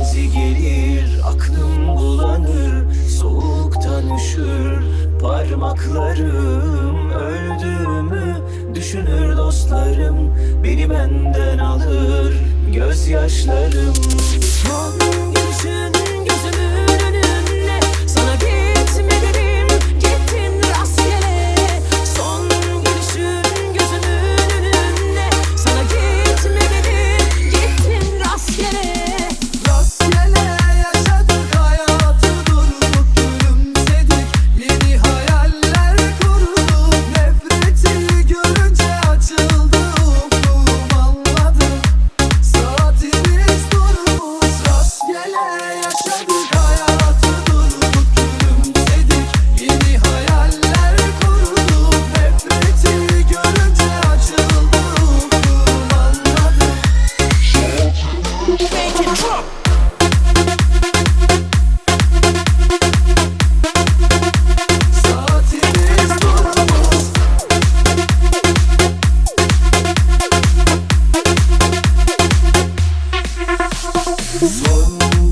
gezi gelir, aklım bulanır, soğuktan üşür parmaklarım. Öldüğümü düşünür dostlarım, beni benden alır gözyaşlarım. Son gülüşün gözümün önünde, sana gitme dedim, gittin rastgele. Son gülüşün gözümün önünde, sana gitme dedim, gittin rastgele. Rastgele yaşadık hayatı, durduk gülümsedik, yeni hayaller kurduk. Nefreti görünce açıldı ufkum, anladım saatimiz durmuş. Rastgele yaşadık hayatı, durduk gülümsedik, yeni hayaller kurduk. Nefreti görünce açıldı ufkum, anladım. Make it drop. Saatimiz durmuş. Son